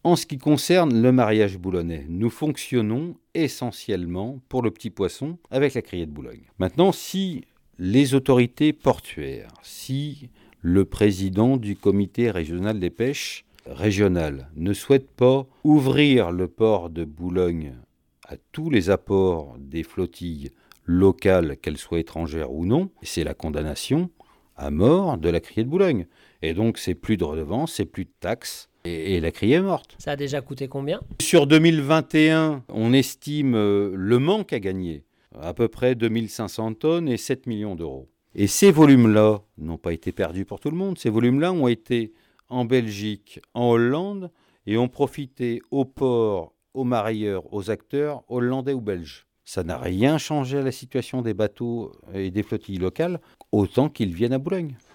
En ce qui concerne le mariage boulonnais, nous fonctionnons essentiellement pour le petit poisson avec la criée de Boulogne. Maintenant, si les autorités portuaires, si le président du comité régional des pêches régional ne souhaite pas ouvrir le port de Boulogne à tous les apports des flottilles locales, qu'elles soient étrangères ou non, c'est la condamnation à mort de la criée de Boulogne. Et donc, c'est plus de redevances, c'est plus de taxes, et la criée est morte. Ça a déjà coûté combien ? Sur 2021, on estime le manque à gagner, à peu près 2500 tonnes et 7 millions d'euros. Et ces volumes-là n'ont pas été perdus pour tout le monde. Ces volumes-là ont été en Belgique, en Hollande, et ont profité aux ports, aux mareyeurs, aux acteurs hollandais ou belges. Ça n'a rien changé à la situation des bateaux et des flottilles locales, autant qu'ils viennent à Boulogne.